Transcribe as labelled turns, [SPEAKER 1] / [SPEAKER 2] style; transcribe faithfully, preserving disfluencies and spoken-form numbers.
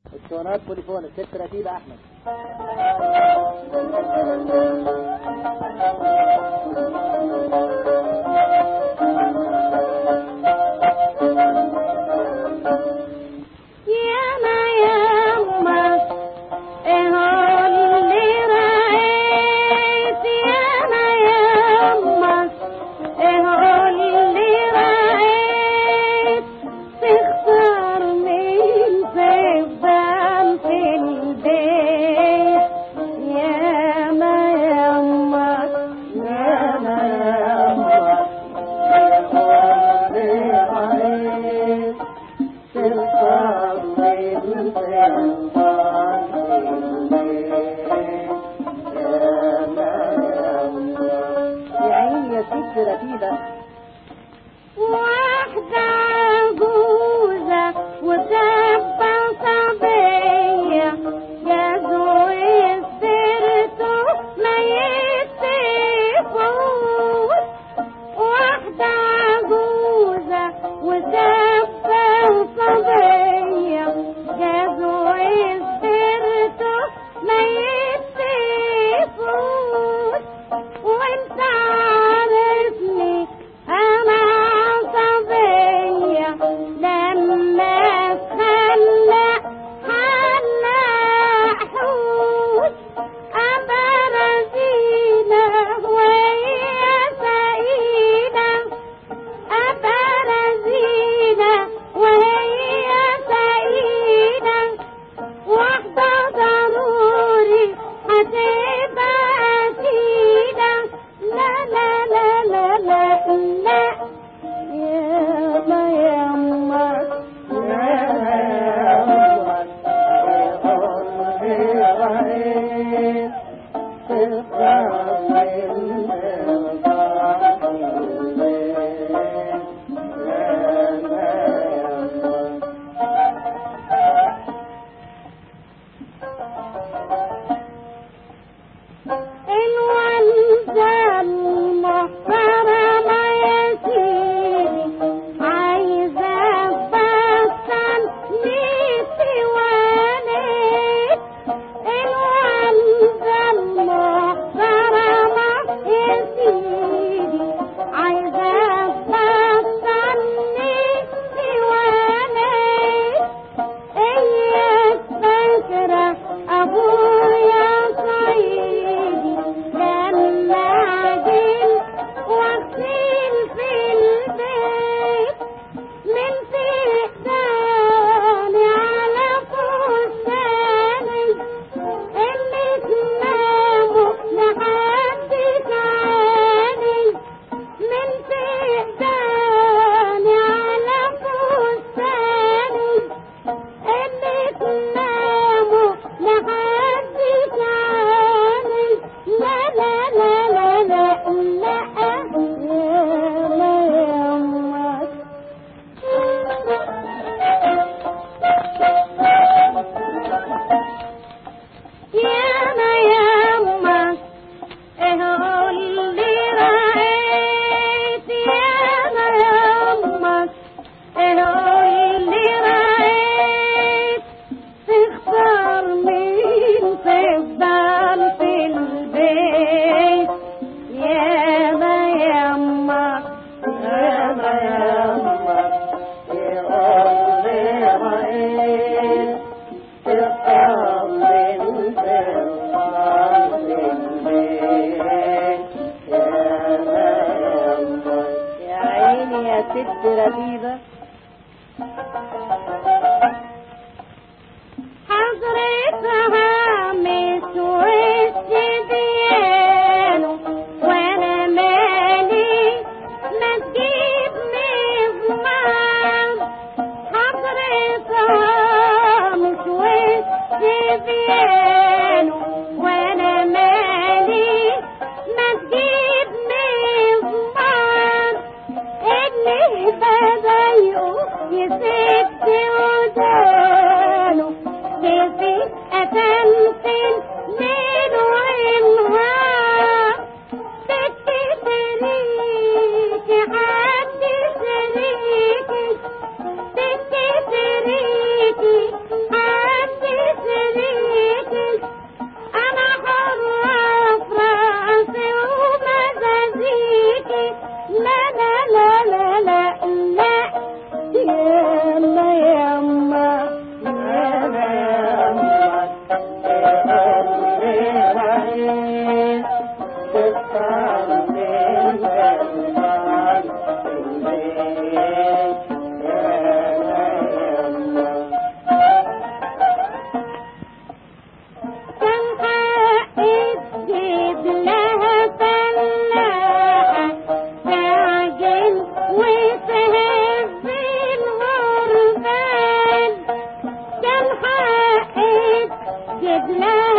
[SPEAKER 1] اسطوانات بوليفون الست رتيبة أحمد.
[SPEAKER 2] واحدة عجوزة وتبقى صبية يا زوي سبرته ما يتفوت. واحدة عجوزة وتبقى صبية يا زوي سبرته ما يتفوت. وانت عارفني أنا صبية لما اتخلق حلق حوت. أبا رزينة وهي سعيدة، أبا رزينة وهي سعيدة. واحدة ضروري هتبقى أكيدة. لا لا لا لا لا لا يا ما يا أمك يا أمك الوالدة المحترمة يا سيدي عايزة أبطل نسوانك. الوالدة المحترمة يا سيدي عايزة أبطل نسوانك. إياك فاكرة أبويا صعيدي لما عجل واغسل في البيت من فقداني على فستاني اللي تناموا لحد تعاني. من فقداني على فستاني اللي تناموا لحد تعاني. لا لا لا لا لا لا يا ما يمك اهو اللي رأيت. يا ما يمك اهو اللي رأيت. تختار مين تفضل في البيت. يا ما يمك يا ما يمك اهو اللي رأيت. تختار مين تفضل في البيت. يا ما يمك
[SPEAKER 1] يا عيني يا ست رتيبة.
[SPEAKER 2] حضرتها مش وش ديانه وانا مالي ما تجيب مزمار. حضرتها مش وش ديانه وانا مالي ما تجيب مزمار. اللي بضايقه يسد ودانه في أتنفل ليل ونهار. ست شريكي حد شريكي ست شريكي حد نازلة